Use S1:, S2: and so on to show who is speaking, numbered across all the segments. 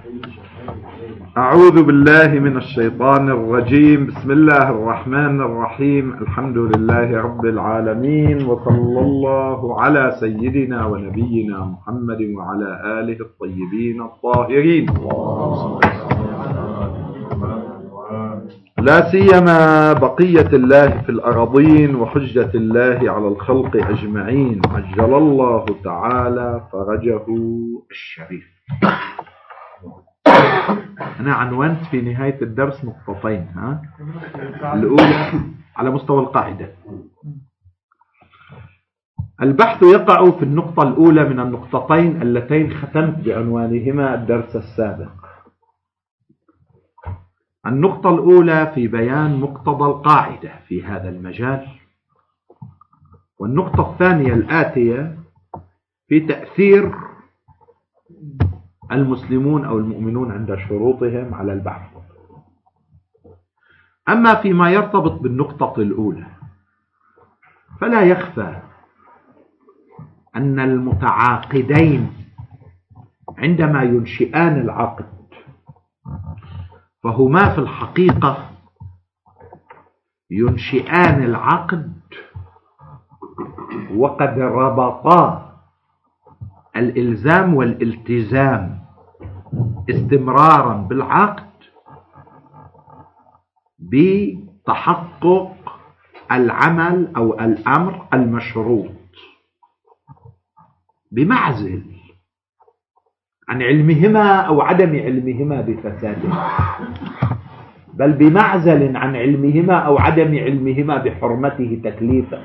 S1: أعوذ بالله من الشيطان الرجيم. بسم الله الرحمن الرحيم. الحمد لله رب العالمين، وصلى الله على سيدنا ونبينا محمد وعلى آله الطيبين الطاهرين، لا سيما بقية الله في الأراضين وحجة الله على الخلق أجمعين، عجل الله تعالى فرجه الشريف. أنا عنوانت في نهاية الدرس نقطتين، الأولى على مستوى القاعدة. البحث يقع في النقطة الأولى من النقطتين اللتين ختمت بعنوانهما الدرس السابق. النقطة الأولى في بيان مقتضى القاعدة في هذا المجال، والنقطة الثانية الآتية في تأثير المسلمون أو المؤمنون عند شروطهم على البحث. أما فيما يرتبط بالنقطة الأولى فلا يخفى أن المتعاقدين عندما ينشئان العقد فهما في الحقيقة ينشئان العقد وقد ربطا الإلزام والالتزام استمرارا بالعقد بتحقق العمل أو الأمر المشروط، بمعزل عن علمهما أو عدم علمهما بفساده، بل بمعزل عن علمهما أو عدم علمهما بحرمته تكليفا.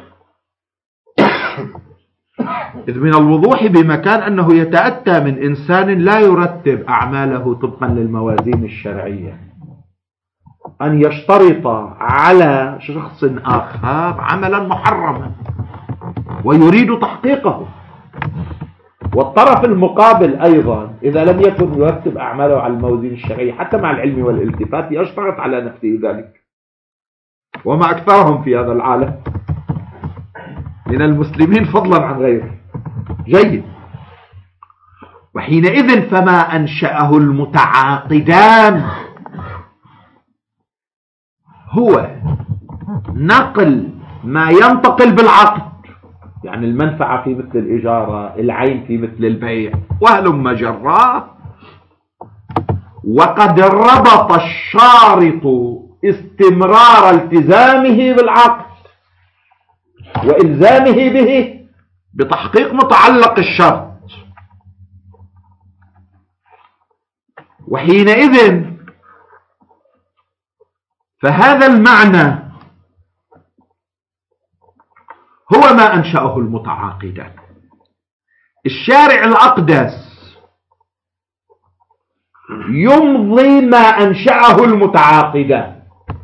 S1: إذ من الوضوح بمكان أنه يتأتى من إنسان لا يرتب أعماله طبقا للموازين الشرعية أن يشترط على شخص آخر عملا محرما ويريد تحقيقه، والطرف المقابل أيضا إذا لم يكن يرتب أعماله على الموازين الشرعية حتى مع العلم والالتفات يشترط على نفسه ذلك، وما أكثرهم في هذا العالم من المسلمين فضلا عن غيره. جيد. وحينئذ فما أنشأه المتعاقدان هو نقل ما ينتقل بالعقد، يعني المنفعة في مثل الإجارة، العين في مثل البيع، وهلم جراه، وقد ربط الشارط استمرار التزامه بالعقد وإلزامه به بتحقيق متعلق الشرط. وحينئذ فهذا المعنى هو ما أنشأه المتعاقدان. الشارع الأقدس يمضي ما أنشأه المتعاقدان،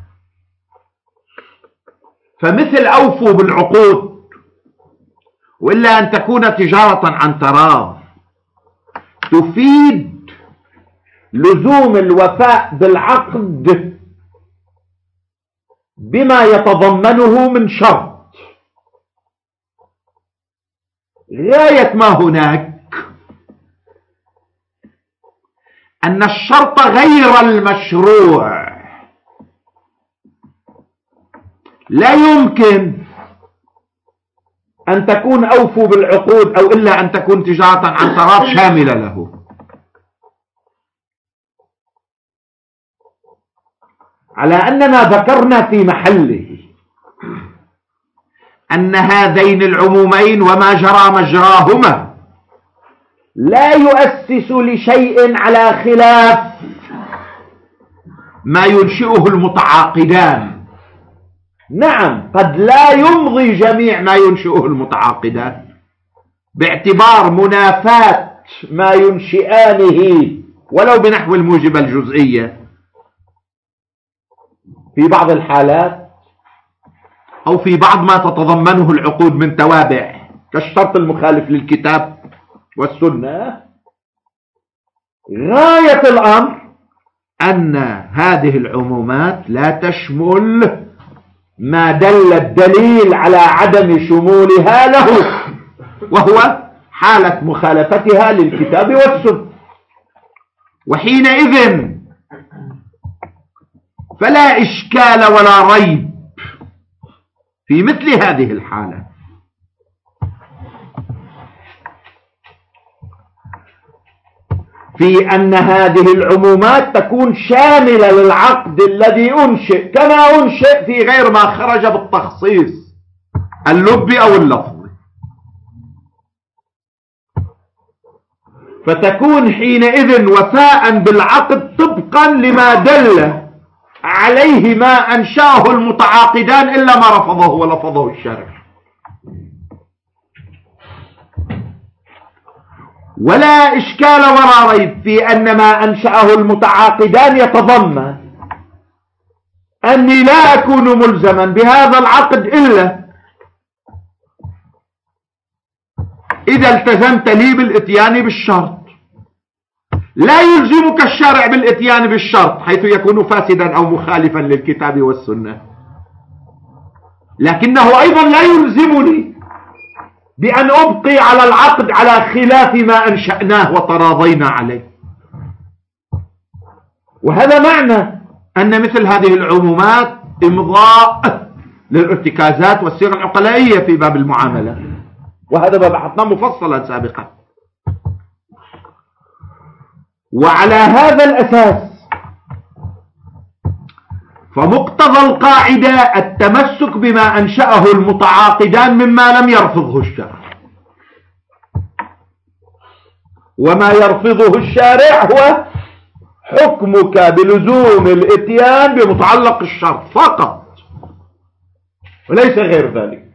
S1: فمثل أوفوا بالعقود، وإلا أن تكون تجارة عن تراض تفيد لزوم الوفاء بالعقد بما يتضمنه من شرط. غاية ما هناك أن الشرط غير المشروع لا يمكن أن تكون أوفوا بالعقود أو إلا أن تكون تجارة عن تراض شاملة له، على أننا ذكرنا في محله أن هذين العمومين وما جرى مجراهما لا يؤسس لشيء على خلاف ما ينشئه المتعاقدان. نعم، قد لا يمضي جميع ما ينشئه المتعاقدان باعتبار منافاة ما ينشئانه ولو بنحو الموجبة الجزئية في بعض الحالات، أو في بعض ما تتضمنه العقود من توابع كالشرط المخالف للكتاب والسنة. غاية الأمر أن هذه العمومات لا تشمل ما دل الدليل على عدم شمولها له، وهو حالة مخالفتها للكتاب والسنة. وحينئذ فلا إشكال ولا ريب في مثل هذه الحالة في أن هذه العمومات تكون شاملة للعقد الذي أنشئ كما أنشئ في غير ما خرج بالتخصيص اللبي أو اللفظي، فتكون حينئذ وفاء بالعقد طبقا لما دل عليه ما أنشأه المتعاقدان إلا ما رفضه ولفظه الشارع. ولا إشكال ولا ريب في أن ما أنشأه المتعاقدان يتضمن أني لا أكون ملزما بهذا العقد إلا إذا التزمت لي بالإتيان بالشرط. لا يلزمك الشارع بالإتيان بالشرط حيث يكون فاسدا أو مخالفا للكتاب والسنة، لكنه أيضا لا يلزمني بأن أبقي على العقد على خلاف ما أنشأناه وتراضينا عليه. وهذا معنى أن مثل هذه العمومات إمضاء للارتكازات والصيغ العقلائية في باب المعاملة، وهذا ما بحثنا مفصلا سابقا. وعلى هذا الأساس فمقتضى القاعدة التمسك بما أنشأه المتعاقدان مما لم يرفضه الشارع، وما يرفضه الشارع هو حكمك بلزوم الإتيان بمتعلق الشرط فقط وليس غير ذلك.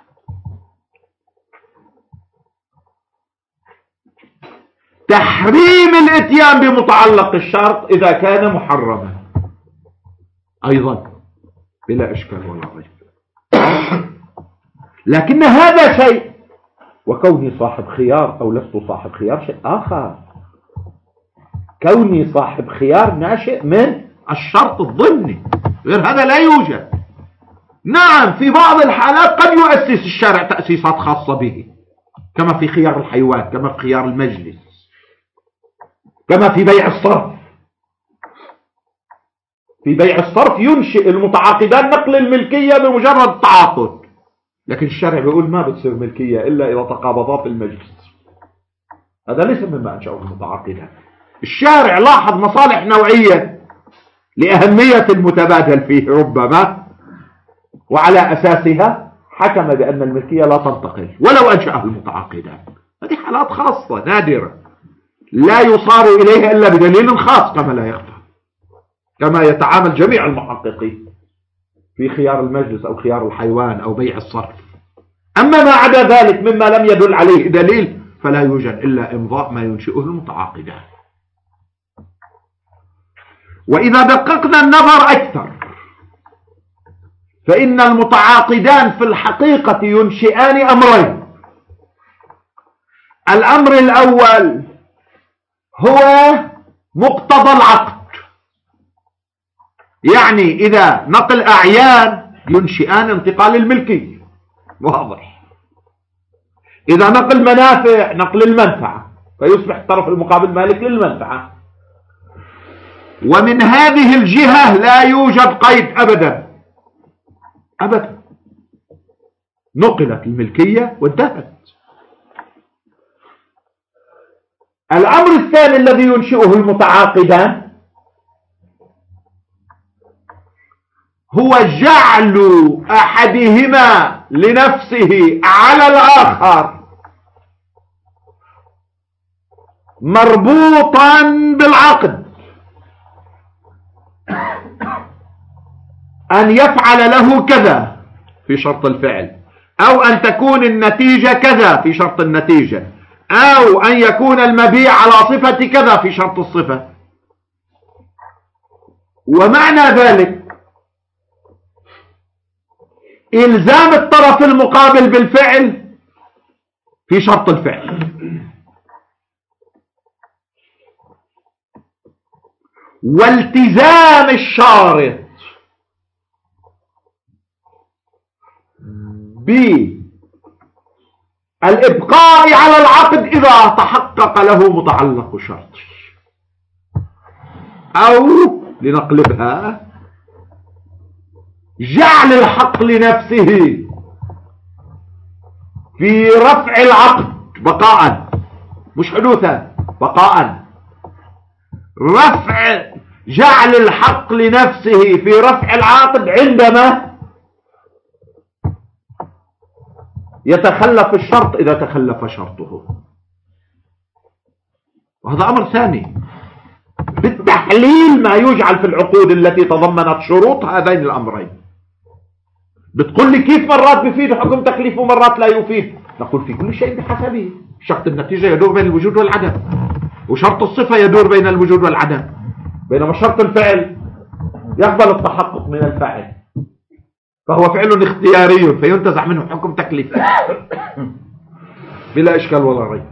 S1: تحريم الإتيان بمتعلق الشرط إذا كان محرما أيضا بلا إشكال ولا ريب، لكن هذا شيء وكوني صاحب خيار أو لست صاحب خيار شيء آخر. كوني صاحب خيار ناشئ من الشرط الضمني، غير هذا لا يوجد. نعم في بعض الحالات قد يؤسس الشارع تأسيسات خاصة به كما في خيار الحيوان، كما في خيار المجلس، كما في بيع الصرف. في بيع الصرف ينشئ المتعاقدان نقل الملكية بمجرد التعاقد، لكن الشارع بيقول ما بتصير ملكية إلا إذا تقابضا في المجلس. هذا ليس مما أنشأه المتعاقدان. الشارع لاحظ مصالح نوعية لأهمية المتبادل فيه ربما، وعلى أساسها حكم بأن الملكية لا تنتقل ولو أنشأه المتعاقدان. هذه حالات خاصة نادرة لا يصار إليها إلا بدليل خاص كما لا يخفى، كما يتعامل جميع المحققين في خيار المجلس أو خيار الحيوان أو بيع الصرف. أما ما عدا ذلك مما لم يدل عليه دليل فلا يوجد إلا إمضاء ما ينشئه المتعاقدان. وإذا دققنا النظر أكثر فإن المتعاقدان في الحقيقة ينشئان أمرين. الأمر الأول هو مقتضى العقد، يعني إذا نقل أعيان ينشئان انتقال الملكية واضح، إذا نقل منافع نقل المنفعة فيصبح الطرف المقابل مالك للمنفعة. ومن هذه الجهة لا يوجد قيد أبدا أبدا، نقلت الملكية وانتهت. الأمر الثاني الذي ينشئه المتعاقدان هو جعل أحدهما لنفسه على الآخر مربوطا بالعقد، أن يفعل له كذا في شرط الفعل، أو أن تكون النتيجة كذا في شرط النتيجة، أو أن يكون المبيع على صفة كذا في شرط الصفة. ومعنى ذلك إلزام الطرف المقابل بالفعل في شرط الفعل، والتزام الشارط بالإبقاء على العقد إذا تحقق له متعلق شرطه. أو لنقلبها جعل الحق لنفسه في رفع العقد بقاء، مش حدوثا، بقاء. جعل الحق لنفسه في رفع العقد عندما يتخلف الشرط، إذا تخلف شرطه. وهذا أمر ثاني بالتحليل ما يجعل في العقود التي تضمنت شروط هذين الأمرين. بتقول لي كيف مرات بيفيد حكم تكليف ومرات لا يفيد؟ نقول في كل شيء بحسبه. شرط النتيجة يدور بين الوجود والعدم، وشرط الصفة يدور بين الوجود والعدم، بينما شرط الفعل يقبل التحقق من الفاعل، فهو فعل اختياري فينتزع منه حكم تكليف بلا إشكال ولا ريب.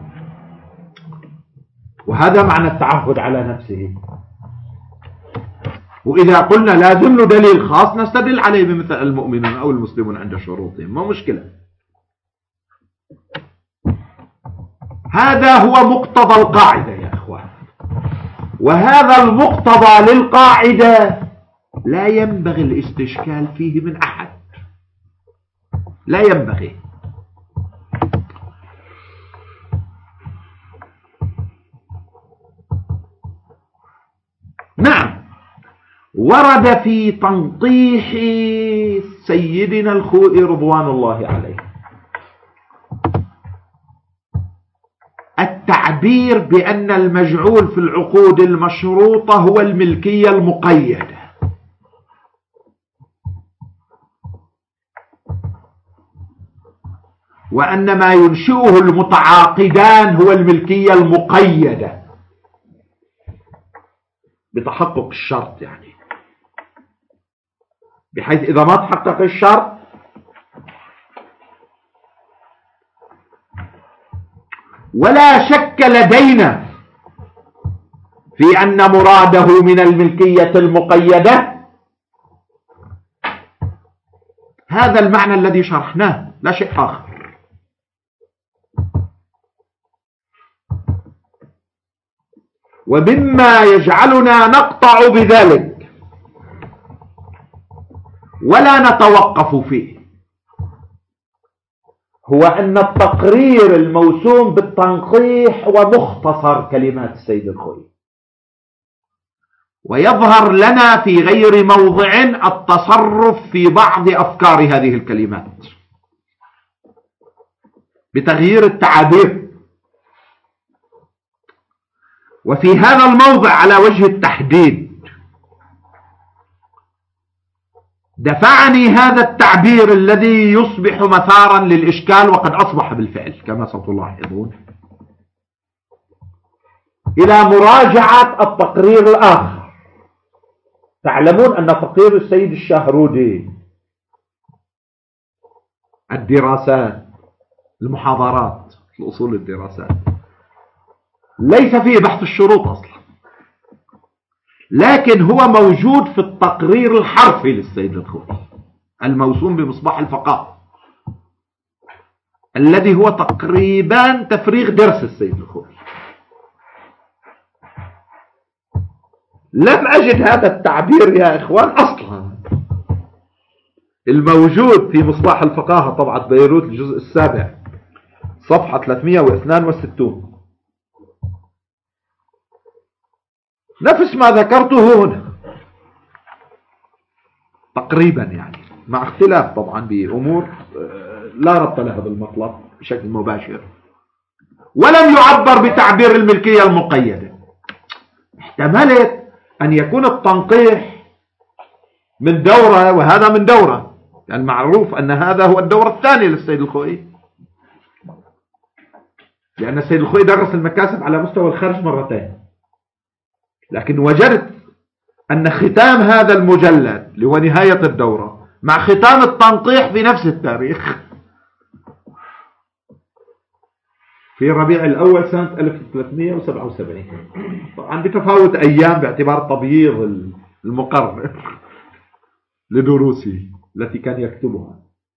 S1: وهذا معنى التعهد على نفسه. وإذا قلنا لازم له دليل خاص نستدل عليه بمثل المؤمنون أو المسلمون عند شروطهم، ما مشكلة. هذا هو مقتضى القاعدة يا أخوان، وهذا المقتضى للقاعدة لا ينبغي الاستشكال فيه من أحد، لا ينبغي. نعم، ورد في تنقيح سيدنا الخوئي رضوان الله عليه التعبير بأن المجعول في العقود المشروطة هو الملكية المقيدة، وأن ما ينشئه المتعاقدان هو الملكية المقيدة بتحقق الشرط، يعني بحيث إذا ما تحقق الشرط ولا شك لدينا في أن مراده من الملكية المقيدة هذا المعنى الذي شرحناه، لا شيء آخر. ومما يجعلنا نقطع بذلك ولا نتوقف فيه هو أن التقرير الموسوم بالتنقيح هو مختصر كلمات السيد الخوئي، ويظهر لنا في غير موضع التصرف في بعض أفكار هذه الكلمات بتغيير التعابير. وفي هذا الموضع على وجه التحديد دفعني هذا التعبير الذي يصبح مثارا للإشكال، وقد أصبح بالفعل كما ستلاحظون، إلى مراجعة التقرير الآخر. تعلمون أن تقرير السيد الشهرودي الدراسات، المحاضرات، الأصول الدراسات، ليس فيه بحث الشروط أصلا، لكن هو موجود في التقرير الحرفي للسيد الخوئي الموسوم بمصباح الفقاهة، الذي هو تقريبا تفريغ درس السيد الخوئي. لم أجد هذا التعبير يا إخوان أصلا. الموجود في مصباح الفقاهة طبعة بيروت الجزء السابع صفحة 362 نفس ما ذكرته هنا تقريبا، يعني مع اختلاف طبعا بأمور لا ربط لها بالمطلب بشكل مباشر. ولم يعبر بتعبير الملكية المقيدة. احتملت أن يكون التنقيح من دورة وهذا من دورة، يعني معروف أن هذا هو الدورة الثانية للسيد الخوئي، لأن السيد الخوئي درس المكاسب على مستوى الخارج مرتين، لكن وجدت أن ختام هذا المجلد اللي هو نهاية الدورة مع ختام التنقيح في نفس التاريخ في ربيع الأول سنة 1377، طبعا بتفاوت أيام باعتبار تبييض المقرر لدروسه التي كان يكتبها.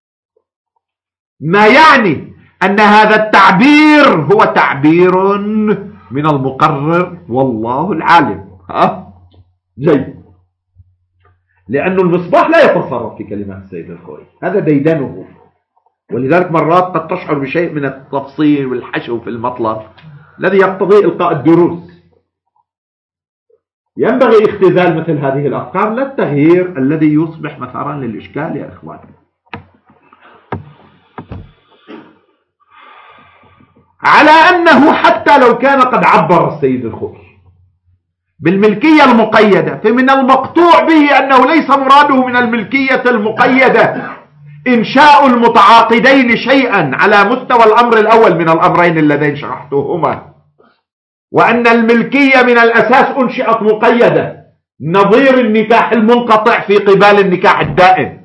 S1: ما يعني أن هذا التعبير هو تعبير من المقرر والله العالم. جيد. لأن المصباح لا يتصرف في كلمات السيد الخوئي، هذا ديدنه، ولذلك مرات قد تشعر بشيء من التفصيل والحشو في المطلب الذي يقتضي إلقاء الدروس. ينبغي اختزال مثل هذه الأفكار، لا التغيير الذي يصبح مثارا للإشكال يا إخوان. على أنه حتى لو كان قد عبر السيد الخوئي بالملكية المقيدة، فمن المقطوع به أنه ليس مراده من الملكية المقيدة إنشاء المتعاقدين شيئا على مستوى الأمر الأول من الأمرين اللذين شرحتهما، وأن الملكية من الأساس أنشئت مقيدة نظير النكاح المنقطع في قبال النكاح الدائم،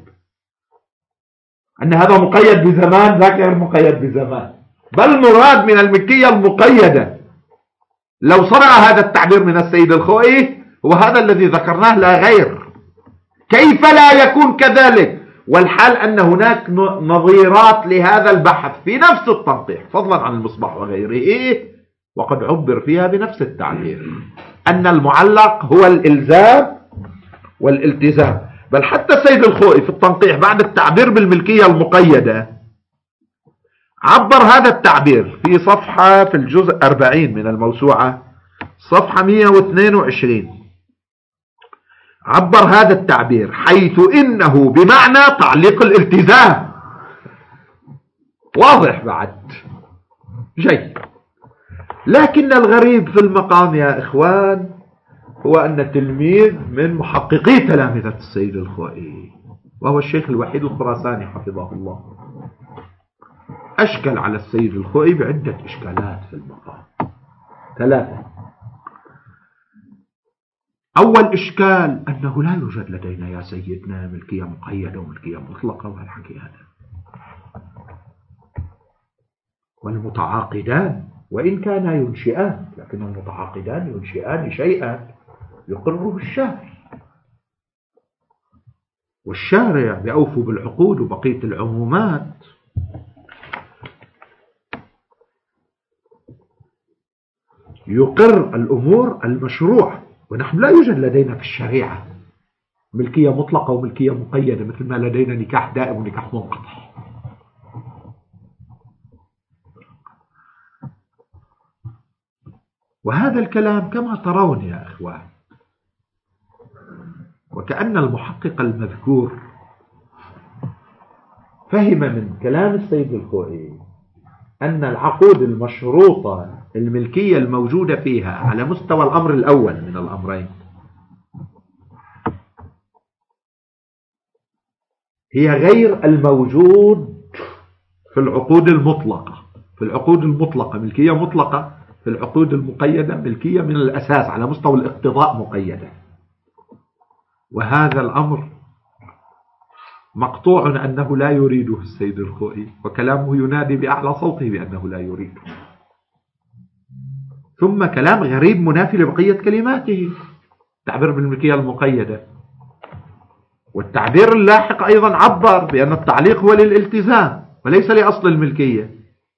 S1: أن هذا مقيد بزمان ذاك غير مقيد بزمان، بل مراد من الملكية المقيدة لو صنع هذا التعبير من السيد الخوئي هو هذا الذي ذكرناه لا غير. كيف لا يكون كذلك والحال أن هناك نظيرات لهذا البحث في نفس التنقيح فضلا عن المصباح وغيره، وقد عبر فيها بنفس التعبير أن المعلق هو الإلزام والالتزام. بل حتى السيد الخوئي في التنقيح بعد التعبير بالملكية المقيدة عبر هذا التعبير في صفحة في الجزء 40 من الموسوعة صفحة 122، عبر هذا التعبير حيث إنه بمعنى تعليق الالتزام. واضح بعد؟ جيد. لكن الغريب في المقام يا إخوان هو أن تلميذ من محققي تلامذة السيد الخوئي وهو الشيخ الوحيد الخراساني حفظه الله أشكل على السيد الخوئي بعدة إشكالات في المقام، 3. أول إشكال أنه لا يوجد لدينا يا سيدنا ملكية مقيدة وملكية مطلقة والحكي هذا، والمتعاقدان وإن كانا ينشئان لكن المتعاقدان ينشئان شيئا يقره الشارع، والشارع بأوفوا بالعقود وبقية العمومات يقر الأمور المشروع، ونحن لا يوجد لدينا في الشريعة ملكية مطلقة وملكية مقيدة مثل ما لدينا نكاح دائم ونكاح منقطع. وهذا الكلام كما ترون يا إخوان وكأن المحقق المذكور فهم من كلام السيد الخوئي أن العقود المشروطة الملكية الموجودة فيها على مستوى الأمر الأول من الأمرين هي غير الموجود في العقود المطلقة. في العقود المطلقة ملكية مطلقة، في العقود المقيدة ملكية من الأساس على مستوى الاقتضاء مقيدة. وهذا الأمر مقطوع أنه لا يريده السيد الخوئي، وكلامه ينادي بأعلى صوته بأنه لا يريده. ثم كلام غريب منافي لبقية كلماته، تعبير بالملكية المقيدة، والتعبير اللاحق أيضا عبر بأن التعليق هو للالتزام وليس لأصل الملكية.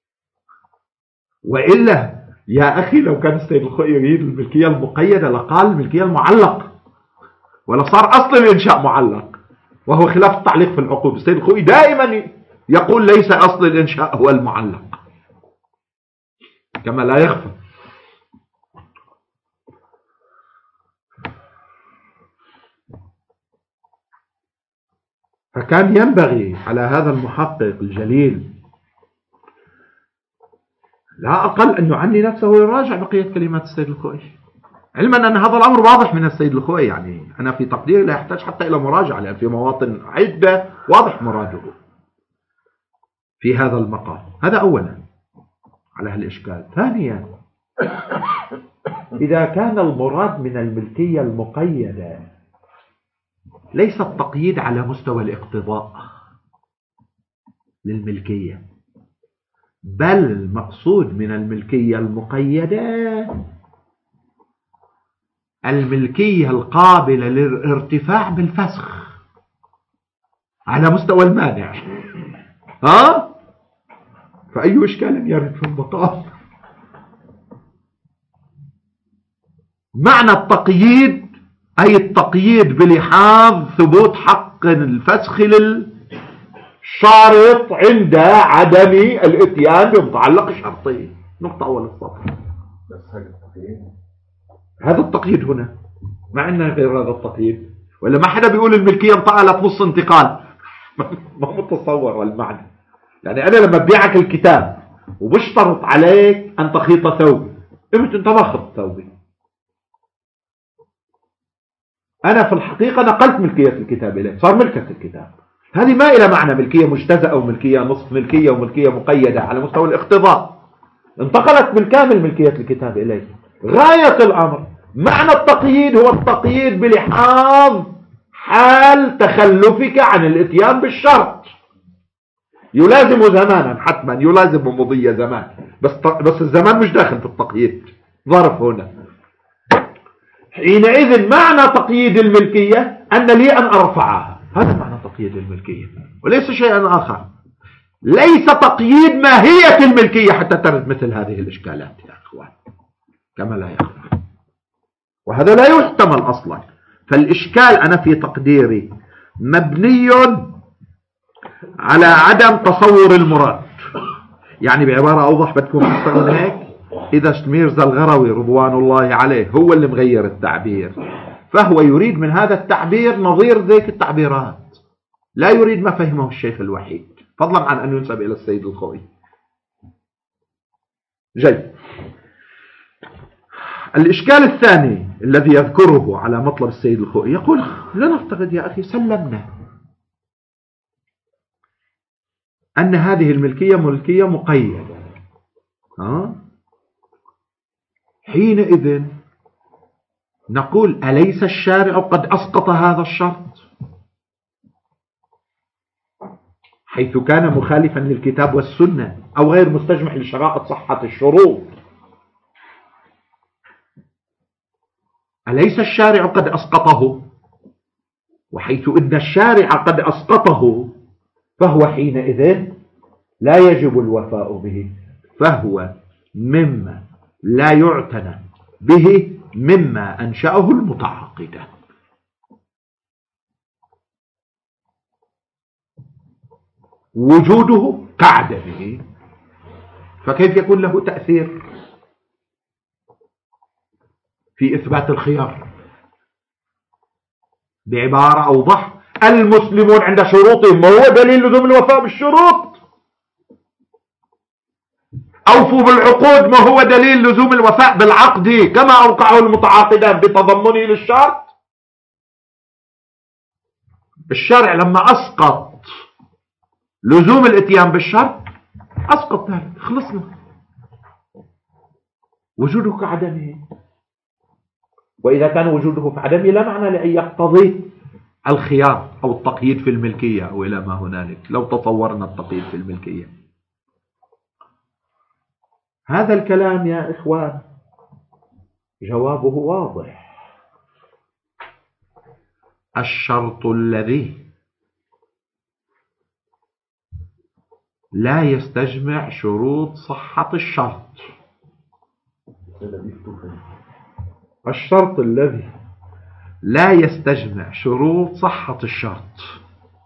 S1: وإلا يا أخي لو كان السيد الخوئي يريد الملكية المقيدة لقال الملكية المعلقة ولا صار أصل الإنشاء معلق، وهو خلاف التعليق في العقود. السيد الخوئي دائما يقول ليس أصل الإنشاء هو المعلق كما لا يخفى. فكان ينبغي على هذا المحقق الجليل لا أقل أن يعني نفسه ويراجع بقية كلمات السيد الخوئي، علما أن هذا الأمر واضح من السيد الخوئي. يعني أنا في تقديري لا يحتاج حتى إلى مراجعة، لأن في مواطن عدة واضح مراده في هذا المقام. هذا أولا على هالإشكال. ثانيا إذا كان المراد من الملكية المقيدة ليس التقييد على مستوى الاقتضاء للملكية، بل المقصود من الملكية المقيدة الملكية القابلة للارتفاع بالفسخ على مستوى المانع، فأي إشكال يرد في المقام؟ معنى التقييد أي التقييد بلحاظ ثبوت حق الفسخ للشارط عند عدم الاتيان بمتعلق شرطه. نقطة أول السطر. هذا التقييد هنا، ما عندنا غير هذا التقييد، ولا ما حدا بيقول الملكية انتقلت نص انتقال. ما متصور المعنى. يعني أنا لما ببيعك الكتاب وبشترط عليك أن تخيط ثوبي، قمت أنت ما خضت ثوبي، أنا في الحقيقة نقلت ملكية الكتاب إليك، صار ملكة الكتاب. هذه ما إلى معنى ملكية مجتزأة وملكية نصف ملكية وملكية مقيدة على مستوى الاقتضاء. انتقلت بالكامل ملكية الكتاب إليك. غاية الأمر معنى التقييد هو التقييد بلحاظ حال تخلفك عن الاتيان بالشرط. يلازم زمانا حتما، يلازم مضي زمان، بس الزمان مش داخل في التقييد، ظرف هنا. حينئذ معنى تقييد الملكية أن لي أن أرفعها، هذا معنى تقييد الملكية وليس شيئا آخر. ليس تقييد ماهية الملكية حتى ترد مثل هذه الإشكالات يا أخوان، كما لا يخفى، وهذا لا يحتمل أصلا. فالإشكال أنا في تقديري مبني على عدم تصور المراد. يعني بعبارة أوضح بدكم تستغل هيك، إذا ميرزا الغروي رضوان الله عليه هو اللي مغير التعبير، فهو يريد من هذا التعبير نظير ذيك التعبيرات، لا يريد ما فهمه الشيخ الوحيد، فضلا عن أن ينسب إلى السيد الخوئي. جيد. الإشكال الثاني الذي يذكره على مطلب السيد الخوئي، يقول لنفترض يا أخي سلمنا أن هذه الملكية ملكية مقيدة، حينئذ نقول أليس الشارع قد أسقط هذا الشرط حيث كان مخالفا للكتاب والسنة أو غير مستجمع لشرائط صحة الشروط؟ أليس الشارع قد أسقطه؟ وحيث إن الشارع قد أسقطه فهو حينئذ لا يجب الوفاء به، فهو مما لا يعتنى به مما أنشأه المتعاقدة. وجوده كعدمه، فكيف يكون له تأثير في إثبات الخيار؟ بعبارة أوضح، المسلمون عند شروطهم، ما هو دليل لزوم الوفاء بالشروط؟ أوفوا بالعقود، ما هو دليل لزوم الوفاء بالعقد كما أوقعه المتعاقدان بتضمنه للشرط؟ الشرع لما أسقط لزوم الاتيان بالشرط أسقط ذلك، خلصنا. وجوده كعدمه، وإذا كان وجوده كعدمه لا معنى لأن يقتضي الخيار أو التقييد في الملكية أو إلى ما هنالك، لو تصورنا التقييد في الملكية. هذا الكلام يا إخوان جوابه واضح. الشرط الذي لا يستجمع شروط صحة الشرط، الشرط الذي لا يستجمع شروط صحة الشرط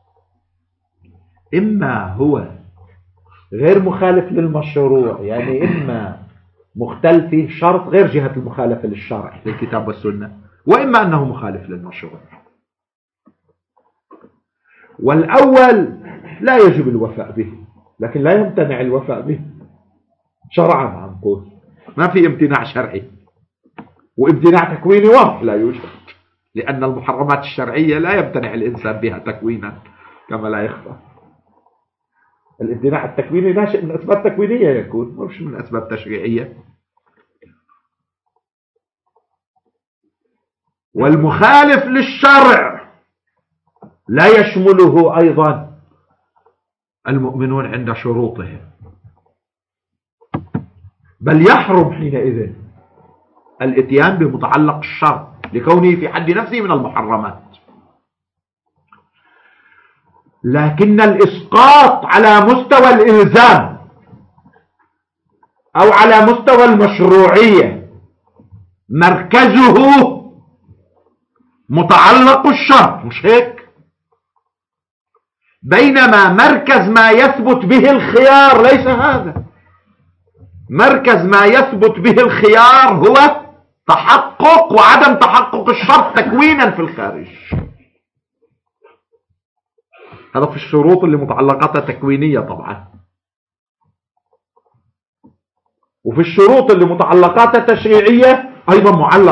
S1: إما هو غير مخالف للمشروع، يعني إما مختل فيه شرط غير جهة المخالفة للشرع للكتاب والسنة، وإما أنه مخالف للمشروع. والأول لا يجب الوفاء به، لكن لا يمتنع الوفاء به شرعا عن قول، ما في امتناع شرعي، وامتناع تكويني واضح لا يوجد، لأن المحرمات الشرعية لا يمتنع الإنسان بها تكوينا كما لا يخفى. الامتناع التكويني ناشئ من أسباب تكوينية يكون، مش من أسباب تشريعية. والمخالف للشرع لا يشمله أيضا المؤمنون عند شروطهم، بل يحرم حينئذ الاتيان بمتعلق الشرط لكونه في حد نفسه من المحرمات. لكن الإسقاط على مستوى الإلزام أو على مستوى المشروعية مركزه متعلق الشرط، مش هيك؟ بينما مركز ما يثبت به الخيار ليس هذا. مركز ما يثبت به الخيار هو تحقق وعدم تحقق الشرط تكوينا في الخارج. هذا في الشروط اللي متعلقاتها تكوينية طبعا. وفي الشروط اللي متعلقاتها تشريعية أيضا معلق